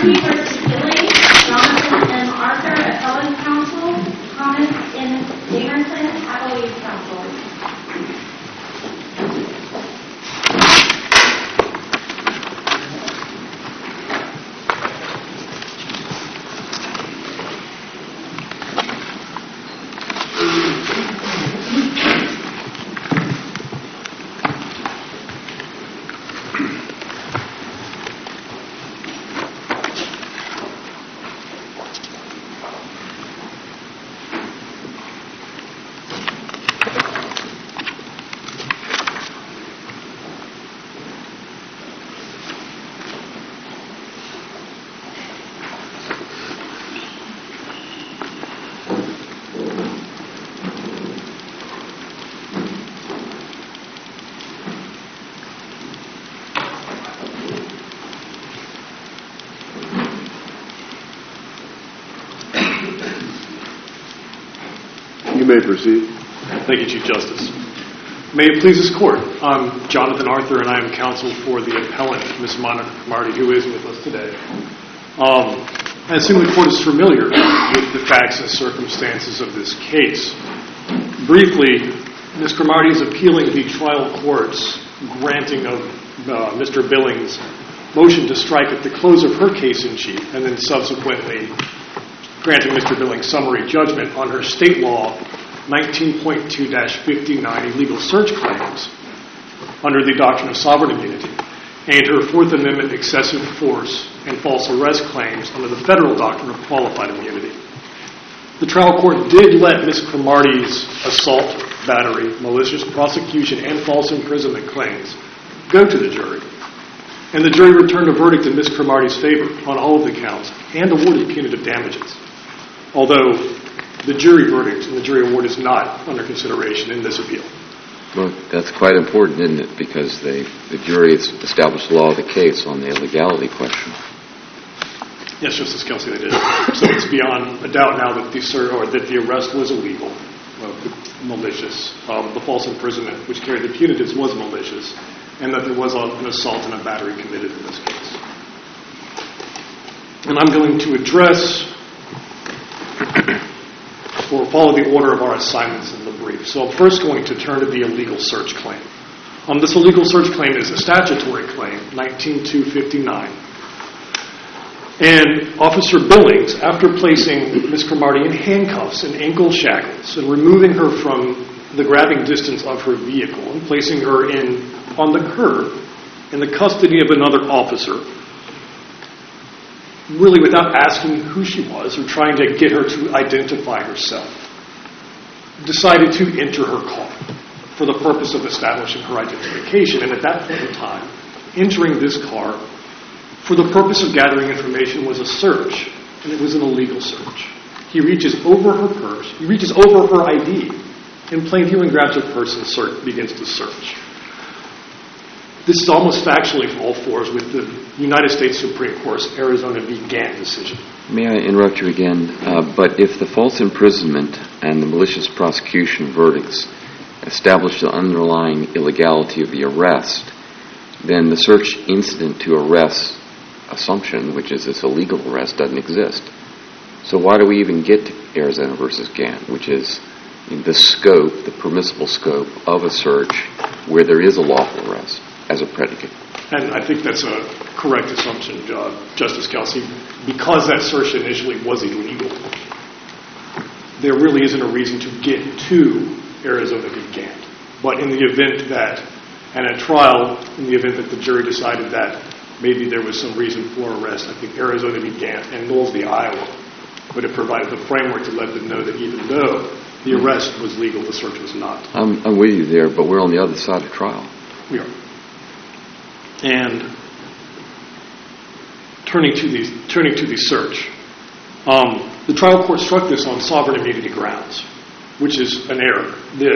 Cromartie versus Billings, Jonathan M. Arthur, Appellate Counsel. Comments in Damerson, Appellate Counsel. You may proceed. Thank you, Chief Justice. May it please this Court, I'm Jonathan Arthur, and I am counsel for the appellant, Ms. Monica Cromartie, who is with us today. I assume the Court is familiar with the facts and circumstances of this case. Briefly, Ms. Cromartie is appealing the trial court's granting of Mr. Billings' motion to strike at the close of her case in chief, and then subsequently granting Mr. Billings summary judgment on her state law 19.2-59 illegal search claims under the doctrine of sovereign immunity, and her Fourth Amendment excessive force and false arrest claims under the federal doctrine of qualified immunity. The trial court did let Ms. Cromartie's assault, battery, malicious prosecution, and false imprisonment claims go to the jury, and the jury returned a verdict in Ms. Cromartie's favor on all of the counts and awarded punitive damages. Although the jury verdict and the jury award is not under consideration in this appeal. Well, that's quite important, isn't it? Because the jury has established the law of the case on the illegality question. Yes, Justice Kelsey, they did. So it's beyond a doubt now that the arrest was illegal, malicious. The false imprisonment, which carried the punitives, was malicious, and that there was an assault and a battery committed in this case. And I'm going to address or follow the order of our assignments in the brief. So I'm first going to turn to the illegal search claim. This illegal search claim is a statutory claim, 19.259. And Officer Billings, after placing Ms. Cromartie in handcuffs and ankle shackles and removing her from the grabbing distance of her vehicle and placing her on the curb in the custody of another officer, really without asking who she was or trying to get her to identify herself, decided to enter her car for the purpose of establishing her identification. And at that point in time, entering this car for the purpose of gathering information was a search, and it was an illegal search. He reaches over her purse, he reaches over her ID in plain view and grabs her purse and begins to search. This is almost factually all fours with the United States Supreme Court's Arizona v. Gant decision. May I interrupt you again? But if the false imprisonment and the malicious prosecution verdicts establish the underlying illegality of the arrest, then the search incident to arrest assumption, which is this illegal arrest, doesn't exist. So why do we even get to Arizona versus Gant, which is the scope, the permissible scope of a search where there is a lawful arrest as a predicate? And I think that's a correct assumption, Justice Kelsey. Because that search initially was illegal, there really isn't a reason to get to Arizona v. Gant. But in the event that, and at trial, in the event that the jury decided that maybe there was some reason for arrest, I think Arizona v. Gant and Knowles v. Iowa would have provided the framework to let them know that even though the arrest was legal, the search was not. I'm with you there, but we're on the other side of trial. We are. And turning to the search, the trial court struck this on sovereign immunity grounds, which is an error.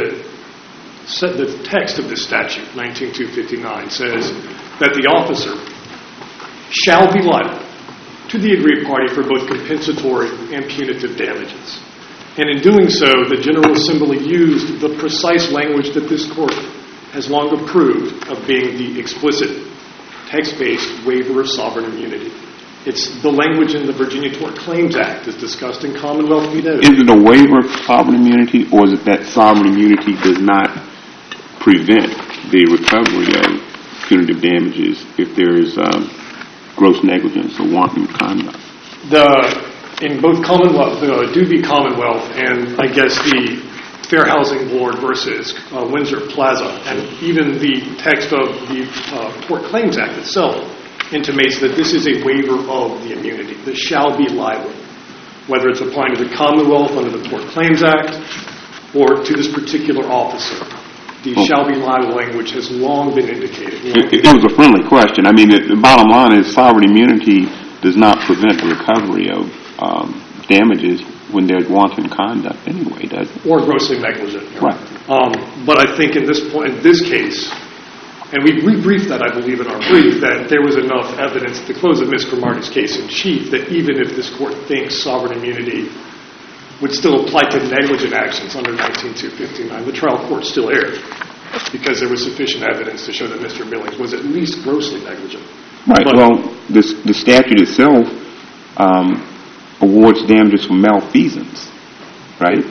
The text of this statute, 19.259, says that the officer shall be liable to the aggrieved party for both compensatory and punitive damages. And in doing so, the General Assembly used the precise language that this court has long approved of being the explicit text-based waiver of sovereign immunity. It's the language in the Virginia Tort Claims Act is discussed in Commonwealth v. Doe. Is it a waiver of sovereign immunity, or is it that sovereign immunity does not prevent the recovery of punitive damages if there is gross negligence or wanton conduct? In both Commonwealth, the Doobie Commonwealth, and I guess the Fair Housing Board versus Windsor Plaza, and even the text of the Tort Claims Act itself intimates that this is a waiver of the immunity. This shall be liable, whether it's applying to the Commonwealth under the Tort Claims Act or to this particular officer. The shall be liable language has long been indicated. It was a friendly question. I mean, the bottom line is sovereign immunity does not prevent the recovery of damages when there's wanton conduct anyway, does it? Or grossly negligent. Right. But I think in this case, and we briefed that, I believe, in our brief, that there was enough evidence at the close of Ms. Cromartie's case in chief that even if this court thinks sovereign immunity would still apply to negligent actions under 19259, the trial court still erred because there was sufficient evidence to show that Mr. Billings was at least grossly negligent. Right. Well, the statute itself awards damages for malfeasance, right?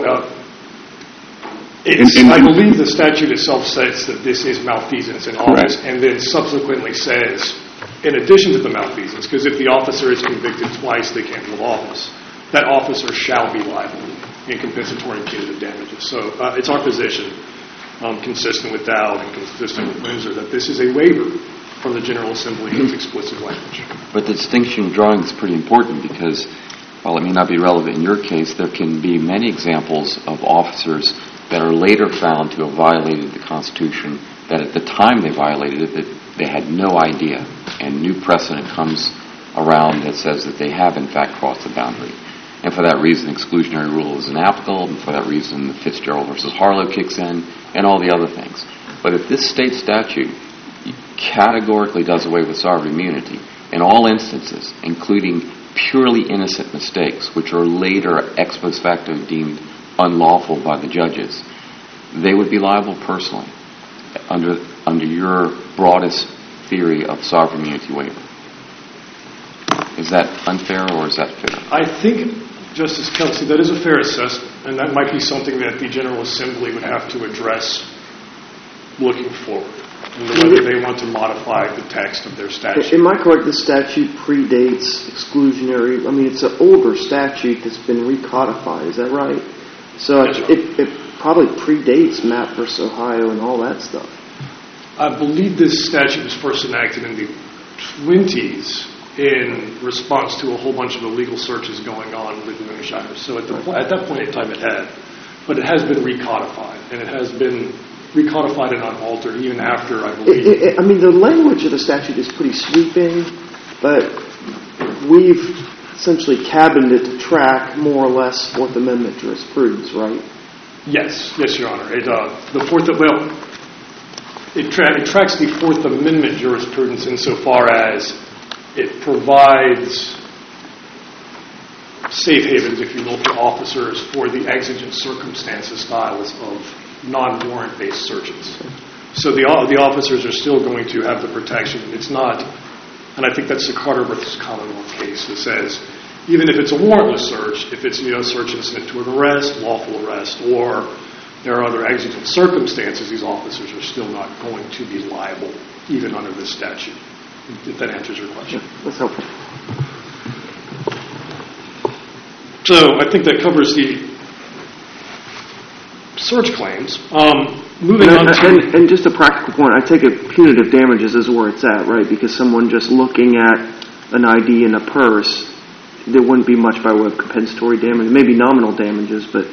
I believe the statute itself says that this is malfeasance in office, and then subsequently says, in addition to the malfeasance, because if the officer is convicted twice, they can't leave office, that officer shall be liable in compensatory and punitive damages. So it's our position, consistent with Dowd and consistent with Windsor, that this is a waiver from the General Assembly in its explicit language. But the distinction you're drawing is pretty important because, while it may not be relevant in your case, there can be many examples of officers that are later found to have violated the Constitution that at the time they violated it, that they had no idea, and new precedent comes around that says that they have in fact crossed the boundary. And for that reason, exclusionary rule is inapplicable, and for that reason, the Fitzgerald versus Harlow kicks in, and all the other things. But if this state statute categorically does away with sovereign immunity in all instances, including purely innocent mistakes, which are later ex post facto deemed unlawful by the judges, they would be liable personally under your broadest theory of sovereign immunity waiver. Is that unfair or is that fair? I think, Justice Kelsey, that is a fair assessment, and that might be something that the General Assembly would have to address looking forward, whether they want to modify the text of their statute. Am I correct, the statute predates exclusionary? I mean, it's an older statute that's been recodified, is that right? So it probably predates Mapp versus Ohio and all that stuff. I believe this statute was first enacted in the 20s in response to a whole bunch of illegal searches going on with moonshiners. So at that point in time it had. But it has been recodified, and it has been recodified and unaltered even after, I believe. I mean, the language of the statute is pretty sweeping, but we've essentially cabined it to track more or less Fourth Amendment jurisprudence, right? Yes, Your Honor. It tracks the Fourth Amendment jurisprudence insofar as it provides safe havens, if you will, for officers for the exigent circumstances styles of non-warrant-based searches. So the officers are still going to have the protection. It's not, and I think that's the Carter versus Commonwealth case that says, even if it's a warrantless search, if it's a search incident to an arrest, lawful arrest, or there are other exigent circumstances, these officers are still not going to be liable, even under this statute, if that answers your question. That's helpful. So I think that covers the search claims. Moving on to... And just a practical point, I take it punitive damages is where it's at, right? Because someone just looking at an ID in a purse, there wouldn't be much by way of compensatory damage, maybe nominal damages, but...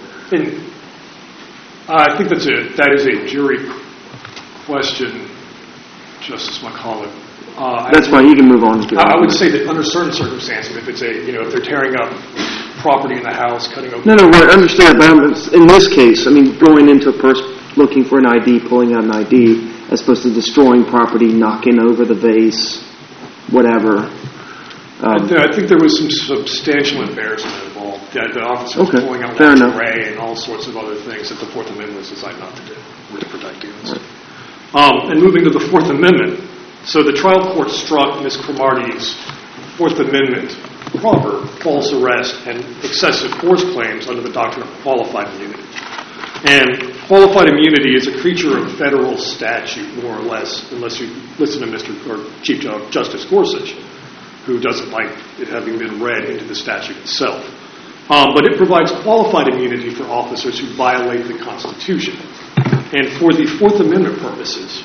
I think that is a jury question, Justice McCullough. That's fine. You can move on. I would say that under certain circumstances, if it's if they're tearing up property in the house, cutting open... No, right, I understand. But in this case, I mean, going into a purse, looking for an ID, pulling out an ID, as opposed to destroying property, knocking over the vase, whatever. I think there was some substantial embarrassment involved. The officers pulling out lingerie and all sorts of other things that the Fourth Amendment was designed not to do, to protect against. Right. And moving to the Fourth Amendment, so the trial court struck Ms. Cromartie's Fourth Amendment proper false arrest and excessive force claims under the doctrine of qualified immunity. And qualified immunity is a creature of federal statute, more or less, unless you listen to Chief Justice Gorsuch, who doesn't like it having been read into the statute itself. But it provides qualified immunity for officers who violate the Constitution. And for the Fourth Amendment purposes,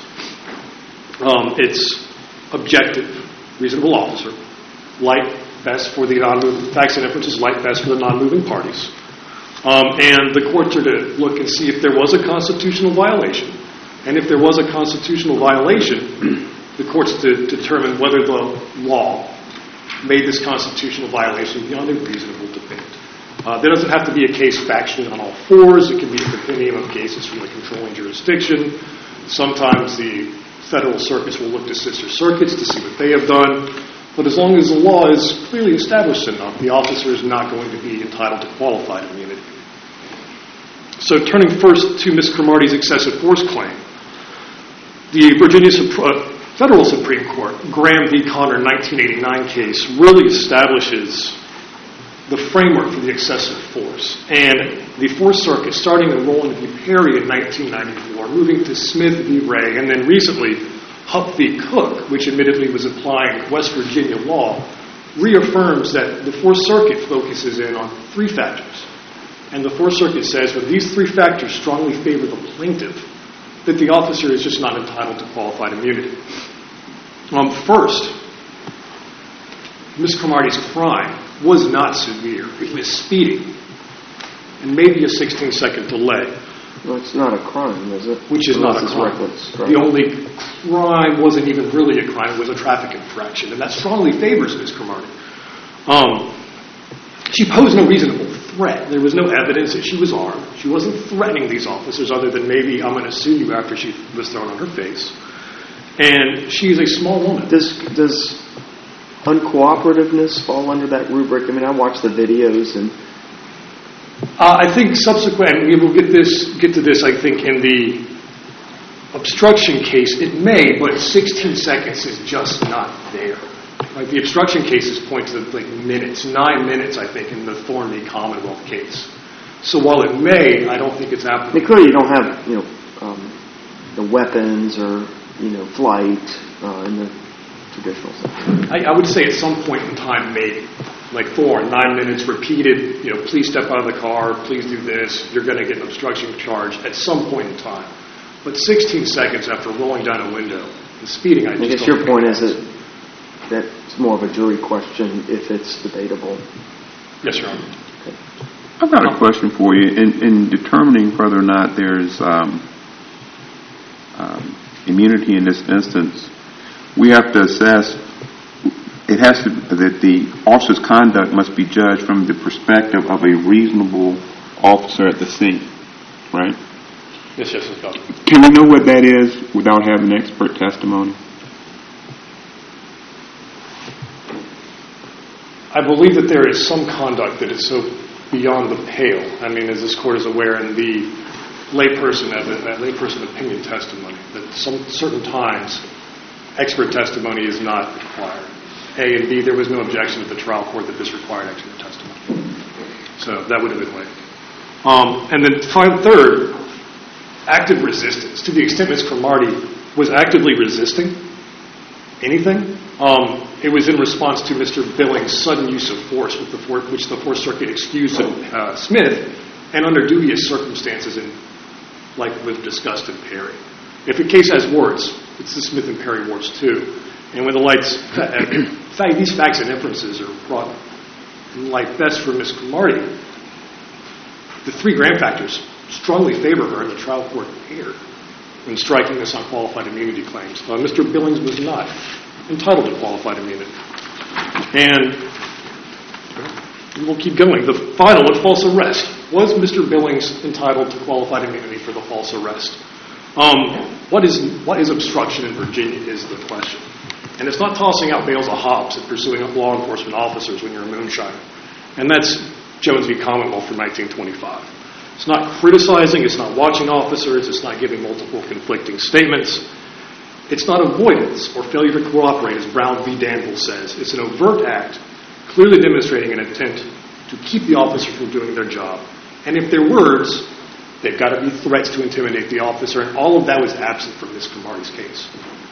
it's objective, reasonable officer, light, best for the non-moving, facts and inferences, light, best for the non-moving parties. And the courts are to look and see if there was a constitutional violation. And if there was a constitutional violation, the courts to determine whether the law made this constitutional violation beyond a reasonable debate. There doesn't have to be a case factually on all fours. It can be a compendium of cases from the controlling jurisdiction. Sometimes the federal circuits will look to sister circuits to see what they have done. But as long as the law is clearly established enough, the officer is not going to be entitled to qualified immunity. So turning first to Ms. Cromartie's excessive force claim, the Virginia Federal Supreme Court, Graham v. Conner 1989 case, really establishes the framework for the excessive force. And the Fourth Circuit, starting in Rowland v. Perry in 1994, moving to Smith v. Ray, and then recently Hupp v. Cook, which admittedly was applying West Virginia law, reaffirms that the Fourth Circuit focuses in on three factors. And the Fourth Circuit says when these three factors strongly favor the plaintiff, that the officer is just not entitled to qualified immunity. First, Ms. Cromartie's crime was not severe. It was speeding, and maybe a 16-second delay. Well, it's not a crime, is it? Which is not a crime. Right? The only crime wasn't even really a crime. It was a traffic infraction, and that strongly favors Ms. Cromartie. She posed no reasonable threat. There was no evidence that she was armed. She wasn't threatening these officers other than maybe, I'm going to sue you after she was thrown on her face. And she's a small woman. Does uncooperativeness fall under that rubric? I mean, I watched the videos and... I think subsequent, we will get to this, I think, in the obstruction case. It may, but 16 seconds is just not there. Like the obstruction cases point to like minutes, 9 minutes, I think, in the Thorn v. Commonwealth case. So while it may, I don't think it's applicable. I mean, clearly you don't have, the weapons or, flight in the traditional sense. I would say at some point in time, maybe. Like Thorn, 9 minutes repeated, please step out of the car, please do this, you're going to get an obstruction charge at some point in time. But 16 seconds after rolling down a window, the speeding, I guess your point is that it's more of a jury question if it's debatable. Yes, Your Honor. Okay. I've got a question for you. In determining whether or not there's immunity in this instance, we have to assess that the officer's conduct must be judged from the perspective of a reasonable officer at the scene, right? Yes, Justice Goldman. Can we know what that is without having expert testimony? I believe that there is some conduct that is so beyond the pale. I mean, as this Court is aware, in the layperson opinion testimony, that some certain times expert testimony is not required. A, and B, there was no objection at the trial court that this required expert testimony. So that would have been waived. And then third, active resistance. To the extent Ms. Cromartie was actively resisting anything, it was in response to Mr. Billings' sudden use of force, which the Fourth Circuit excused Smith, and under dubious circumstances, like we've discussed in Perry. If a case has warrants, it's the Smith and Perry warrants too. And when the these facts and inferences are brought in light best for Ms. Cromartie, the three grand factors strongly favor her, and the trial court erred when striking this on qualified immunity claims. Mr. Billings was not entitled to qualified immunity. And we'll keep going. The final one, false arrest. Was Mr. Billings entitled to qualified immunity for the false arrest? What is obstruction in Virginia is the question. And it's not tossing out bales of hops and pursuing law enforcement officers when you're a moonshiner. And that's Jones v. Commonwealth from 1925. It's not criticizing, it's not watching officers, it's not giving multiple conflicting statements. It's not avoidance or failure to cooperate, as Brown v. Danville says. It's an overt act, clearly demonstrating an intent to keep the officer from doing their job. And if they're words, they've got to be threats to intimidate the officer, and all of that was absent from Ms. Cromartie's case.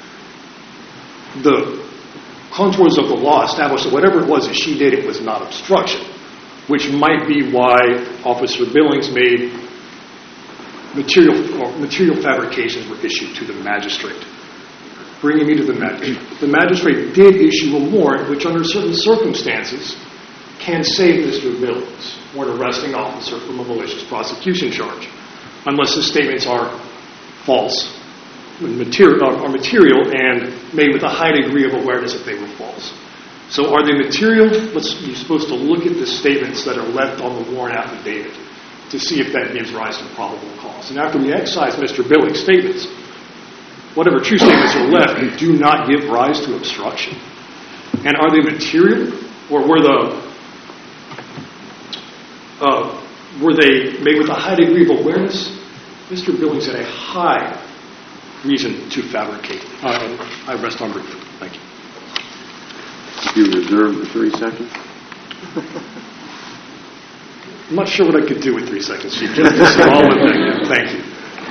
The contours of the law established that whatever it was that she did, it was not obstruction, which might be why Officer Billings made material fabrications were issued to the magistrate. Bringing me to the magistrate. The magistrate did issue a warrant which, under certain circumstances, can save Mr. Billings or an arresting officer from a malicious prosecution charge, unless his statements are false, material and made with a high degree of awareness that they were false. So are they material? You're supposed to look at the statements that are left on the warrant affidavit to see if that gives rise to probable cause. And after we excise Mr. Billings' statements, whatever true statements are left do not give rise to obstruction. And are they material, or were they made with a high degree of awareness? Mr. Billings had a high reason to fabricate. I rest on brief. Thank you. You reserve the 3 seconds? I'm not sure what I could do with 3 seconds, Chief Justice. All in there. Thank you.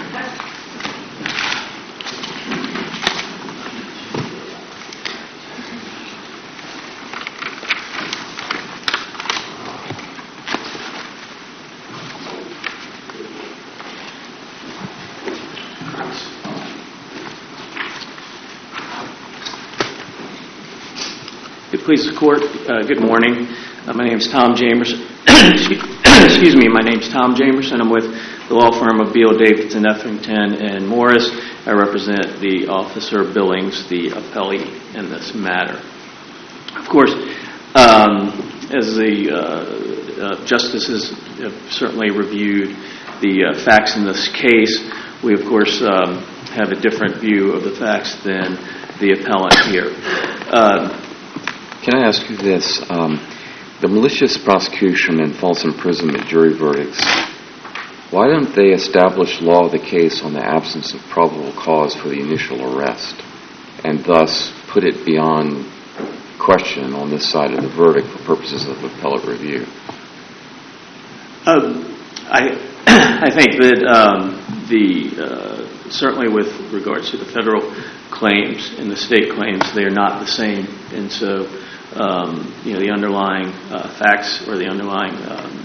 Please, the court. Good morning. My name is Tom Jamerson. Excuse me. My name is Tom Jamerson. I'm with the law firm of Beal, Davidson, Etherington, and Morris. I represent the Officer Billings, the appellee in this matter. Of course, as the justices have certainly reviewed the facts in this case, we, of course, have a different view of the facts than the appellant here. Can I ask you this? The malicious prosecution and false imprisonment jury verdicts, why don't they establish law of the case on the absence of probable cause for the initial arrest and thus put it beyond question on this side of the verdict for purposes of appellate review? I think that certainly with regards to the federal claims and the state claims, they are not the same, and so the underlying facts or the underlying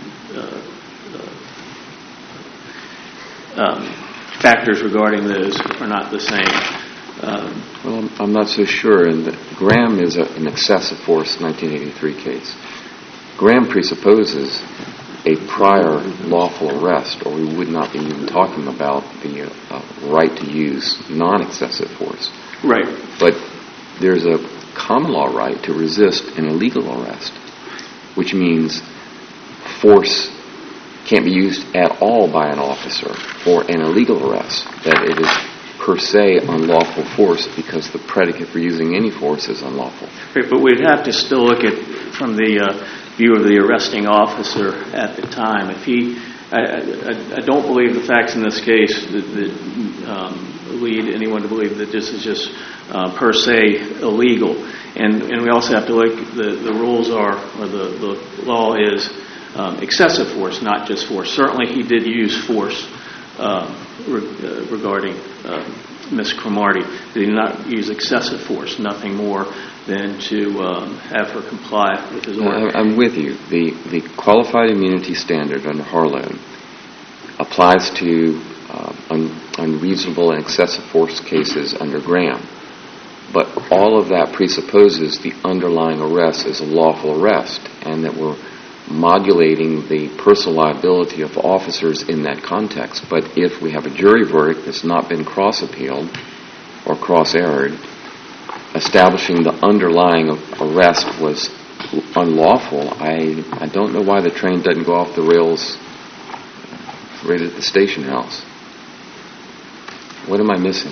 factors regarding those are not the same. Well, I'm not so sure. And Graham is an excessive force 1983 case. Graham presupposes a prior lawful arrest, or we would not be even talking about the right to use non-excessive force. Right. But there's a common law right to resist an illegal arrest, which means force can't be used at all by an officer for an illegal arrest, that it is per se unlawful force because the predicate for using any force is unlawful. Right, but we'd have to still look at from the view of the arresting officer at the time. If he, I don't believe the facts in this case that lead anyone to believe that this is just per se illegal. And we also have to look, the rules are, or the law is excessive force, not just force. Certainly he did use force regarding Ms. Cromartie. He did not use excessive force, nothing more than to have her comply with his order. I'm with you. The qualified immunity standard under Harlow applies to unreasonable and excessive force cases under Graham. But all of that presupposes the underlying arrest is a lawful arrest, and that we're modulating the personal liability of officers in that context. But if we have a jury verdict that's not been cross-appealed or cross-errored, establishing the underlying arrest was unlawful, I don't know why the train doesn't go off the rails right at the station house. What am I missing?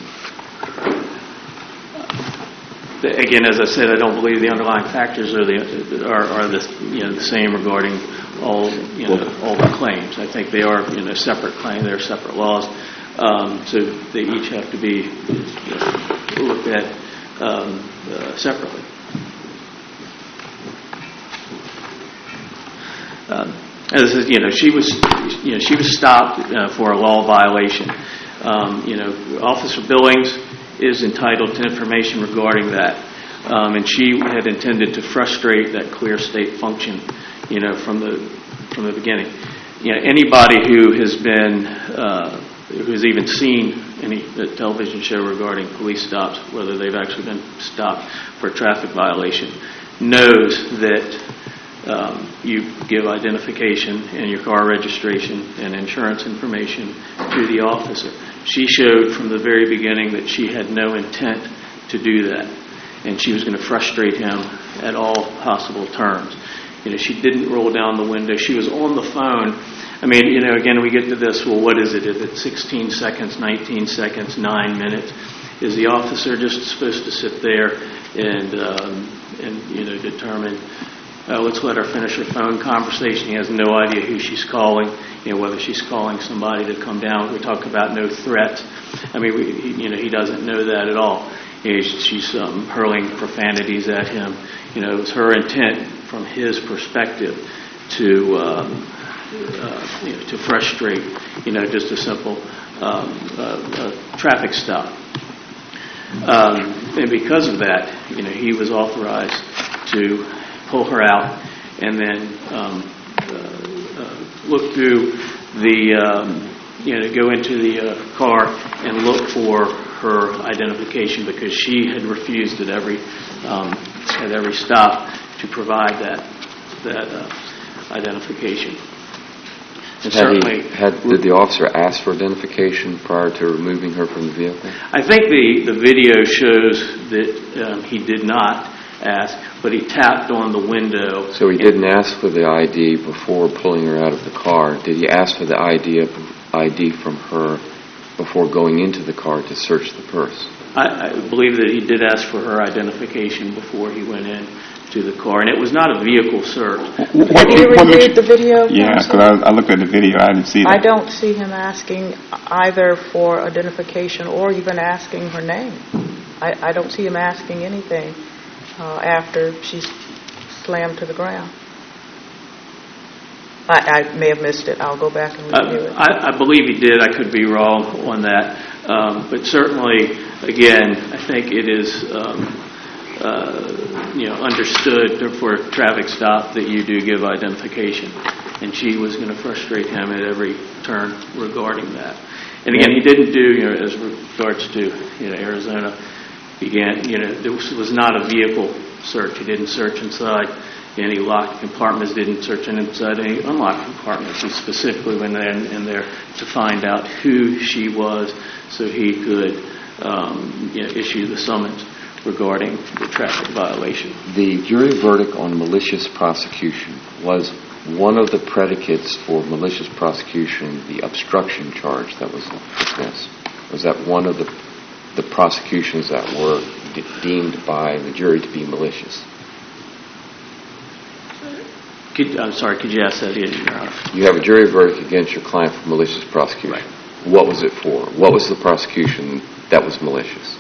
Again, as I said, I don't believe the underlying factors are the same regarding all the claims. I think they are separate claims. They're separate laws. So they each have to be looked at separately. As she was stopped for a law violation. Officer Billings is entitled to information regarding that, and she had intended to frustrate that clear state function, from the beginning. Anybody who has even seen any television show regarding police stops, whether they've actually been stopped for a traffic violation, knows that you give identification and your car registration and insurance information to the officer. She showed from the very beginning that she had no intent to do that, and she was going to frustrate him at all possible terms. She didn't roll down the window. She was on the phone. Again, we get to this, well, what is it? Is it 16 seconds, 19 seconds, 9 minutes? Is the officer just supposed to sit there and determine, let's let her finish her phone conversation? He has no idea who she's calling, whether she's calling somebody to come down. We talk about no threat. He doesn't know that at all. She's hurling profanities at him. It was her intent from his perspective to frustrate, just a simple traffic stop. And because of that, he was authorized to pull her out and then look through go into the car and look for her identification, because she had refused at every stop to provide that identification. And did the officer ask for identification prior to removing her from the vehicle? I think the video shows that he did not ask, but he tapped on the window. So he didn't ask for the ID before pulling her out of the car. Did he ask for the ID from her before going into the car to search the purse? I believe that he did ask for her identification before he went in to the car, and it was not a vehicle search. Have you reviewed the video? Yeah, because I looked at the video. I didn't see that. I don't see him asking either for identification or even asking her name. I don't see him asking anything after she's slammed to the ground. I may have missed it. I'll go back and review it. I believe he did. I could be wrong on that. But certainly, again, I think it is understood for a traffic stop that you do give identification. And she was going to frustrate him at every turn regarding that. And again, he didn't do, as regards to, Arizona began, this was not a vehicle search. He didn't search inside any locked compartments, didn't search inside any unlocked compartments. He specifically went in there to find out who she was so he could issue the summons regarding the traffic violation. The jury verdict on malicious prosecution, was one of the predicates for malicious prosecution the obstruction charge that was dismissed? Was that one of the prosecutions that were deemed by the jury to be malicious? I'm sorry, could you ask that again, Your Honor? You have a jury verdict against your client for malicious prosecution. Right. What was it for? What was the prosecution that was malicious?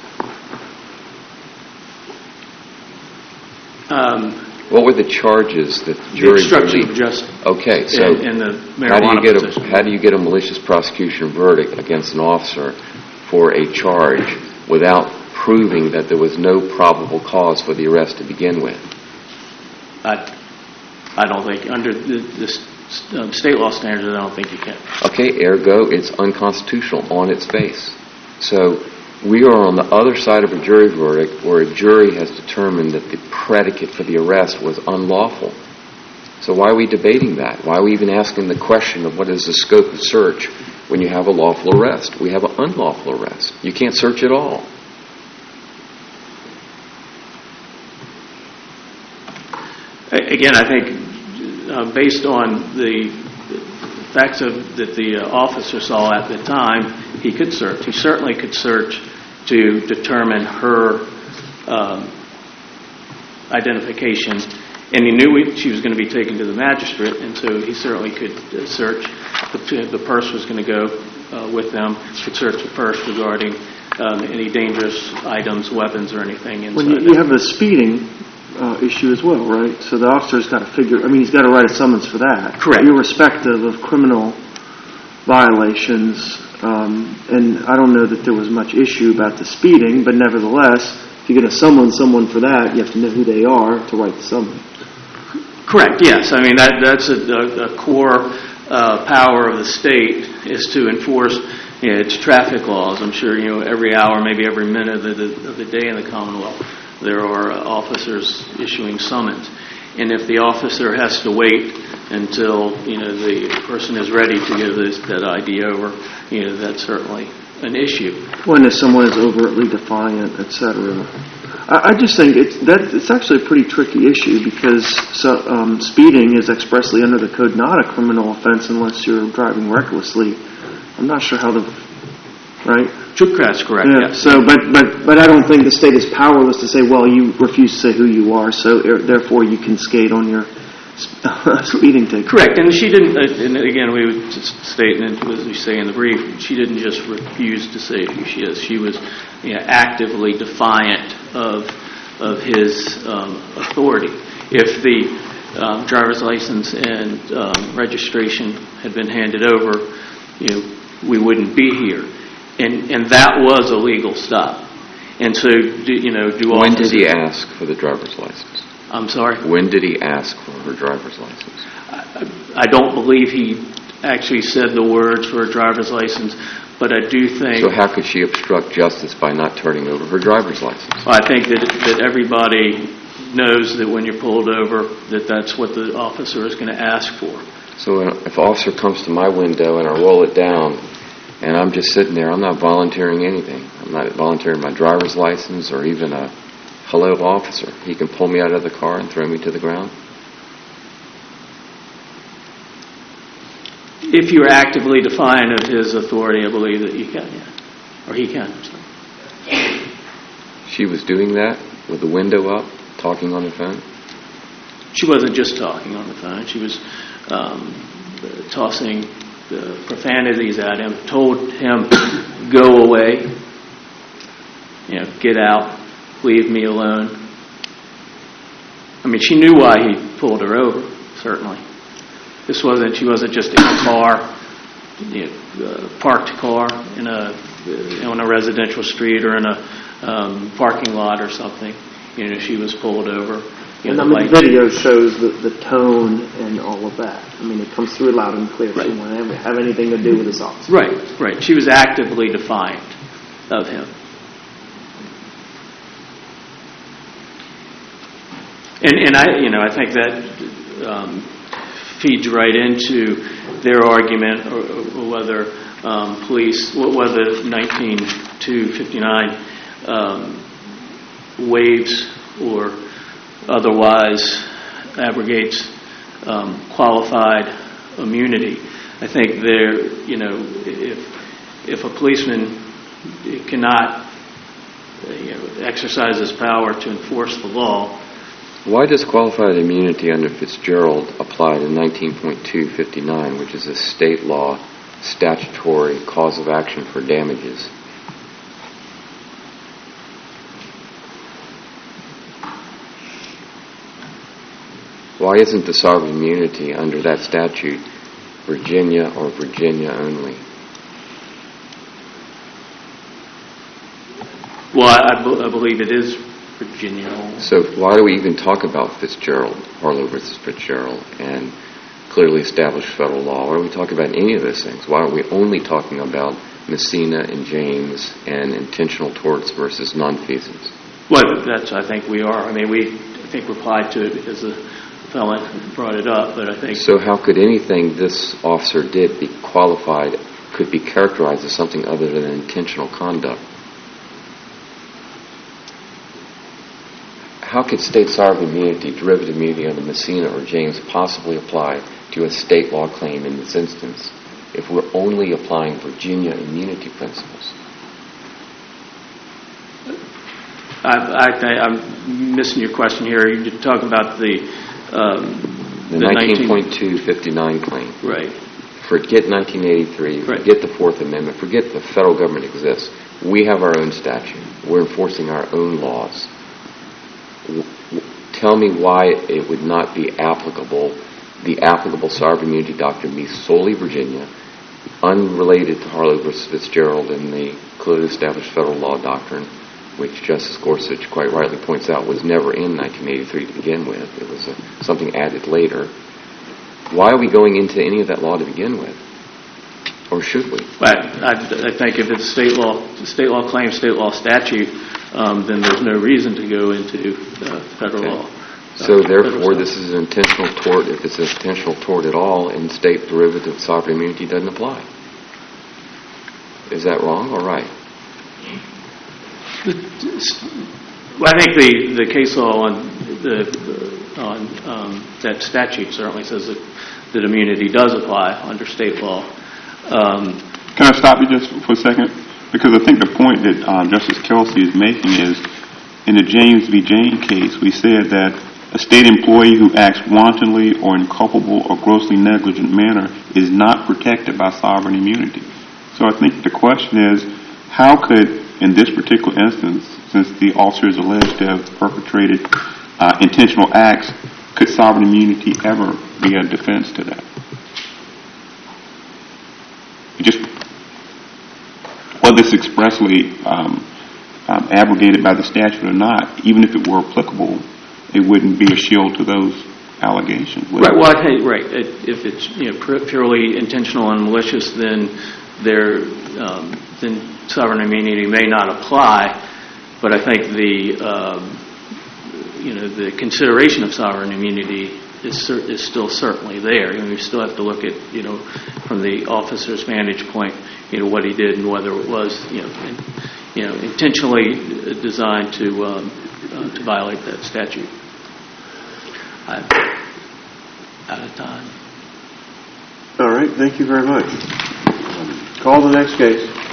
What were the charges that the jury obstruction of justice. Okay, so in the marijuana position. How do you get a malicious prosecution verdict against an officer for a charge without proving that there was no probable cause for the arrest to begin with? I don't think, under the state law standards, I don't think you can. Okay, ergo, it's unconstitutional on its face. So we are on the other side of a jury verdict where a jury has determined that the predicate for the arrest was unlawful. So why are we debating that? Why are we even asking the question of what is the scope of search when you have a lawful arrest? We have an unlawful arrest. You can't search at all. Again, I think based on the facts that the officer saw at the time, he could search. He certainly could search to determine her identification. And he knew she was going to be taken to the magistrate, and so he certainly could search. The purse was going to go with them could search it first regarding any dangerous items, weapons, or anything inside. Well, you have the speeding issue as well, right? So the officer's got to he's got to write a summons for that. Correct. Irrespective of criminal violations, and I don't know that there was much issue about the speeding, but nevertheless, if you're going to summon someone for that, you have to know who they are to write the summons. Correct, yes. I mean, that's a core power of the state is to enforce its traffic laws. I'm sure, every hour, maybe every minute of the day in the Commonwealth, there are officers issuing summons. And if the officer has to wait until, the person is ready to give that ID over, that's certainly an issue. When if someone is overtly defiant, etc. I just think it's actually a pretty tricky issue because speeding is expressly under the code not a criminal offense unless you're driving recklessly. I'm not sure how right? That's correct. Yeah. Yes. So, but I don't think the state is powerless to say, well, you refuse to say who you are, so therefore you can skate on your speeding ticket. Correct, and she didn't. And again, we would just state, and as we say in the brief, she didn't just refuse to say who she is. She was, actively defiant of his authority. If the driver's license and registration had been handed over, we wouldn't be here. And that was a legal stop. And so, When did he ask for the driver's license? I'm sorry? When did he ask for her driver's license? I don't believe he actually said the words for a driver's license, but I do think... So how could she obstruct justice by not turning over her driver's license? Well, I think that everybody knows that when you're pulled over, that's what the officer is going to ask for. So if an officer comes to my window and I roll it down, and I'm just sitting there, I'm not volunteering anything. I'm not volunteering my driver's license or even a hello officer. He can pull me out of the car and throw me to the ground? If you're actively defiant of his authority, I believe that you can, yeah. Or he can. So. She was doing that with the window up, talking on the phone? She wasn't just talking on the phone. She was tossing the profanities at him, told him, go away, get out, leave me alone. I mean, she knew why he pulled her over, certainly. She wasn't just in a car, parked car on a residential street or in a parking lot or something. She was pulled over. And the video shows the tone and all of that. I mean, it comes through loud and clear. Right. She wouldn't have anything to do with this officer. Right. She was actively defiant of him. And I think that feeds right into their argument, or whether whether 19259 waives or otherwise abrogates qualified immunity. I think if a policeman cannot exercise his power to enforce the law. Why does qualified immunity under Fitzgerald apply to 19.259, which is a state law statutory cause of action for damages? Why isn't the sovereign immunity under that statute Virginia or Virginia only? Well, I believe it is Virginia only. So why do we even talk about Fitzgerald, Harlow versus Fitzgerald, and clearly established federal law? Why don't we talk about any of those things? Why aren't we only talking about Messina and James and intentional torts versus nonfeasance? Well, I think we are. I mean, I think replied to it because the felon brought it up, but I think... So how could anything this officer did be qualified, could be characterized as something other than intentional conduct? How could state sovereign immunity, derivative immunity under Messina or James possibly apply to a state law claim in this instance if we're only applying Virginia immunity principles? I'm missing your question here. You're talking about the 19.259 claim. Right. forget 1983, Right. forget the Fourth Amendment, forget the federal government exists. We have our own statute. We're enforcing our own laws. Tell me why it would not be applicable, the applicable sovereign immunity doctrine be solely Virginia, unrelated to Harlow versus Fitzgerald and the clearly established federal law doctrine, which Justice Gorsuch quite rightly points out was never in 1983 to begin with. It was something added later. Why are we going into any of that law to begin with? Or should we? I think if it's state law claim, state law statute, then there's no reason to go into federal law. So therefore, this is an intentional tort. If it's an intentional tort at all, in state derivative sovereign immunity doesn't apply. Is that wrong or right? Well, I think the case law on that statute certainly says that immunity does apply under state law. Can I stop you just for a second? Because I think the point that Justice Kelsey is making is, in the James v. Jane case, we said that a state employee who acts wantonly or in culpable or grossly negligent manner is not protected by sovereign immunity. So I think the question is, how could, in this particular instance, since the officer is alleged to have perpetrated intentional acts, could sovereign immunity ever be a defense to that? Just whether it's expressly abrogated by the statute or not, even if it were applicable, it wouldn't be a shield to those allegations. Right. Well, right. If it's purely intentional and malicious, then then sovereign immunity may not apply. But I think the consideration of sovereign immunity is still certainly there. We still have to look at from the officer's vantage point, what he did and whether it was intentionally designed to violate that statute. I'm out of time. All right. Thank you very much. Call the next case.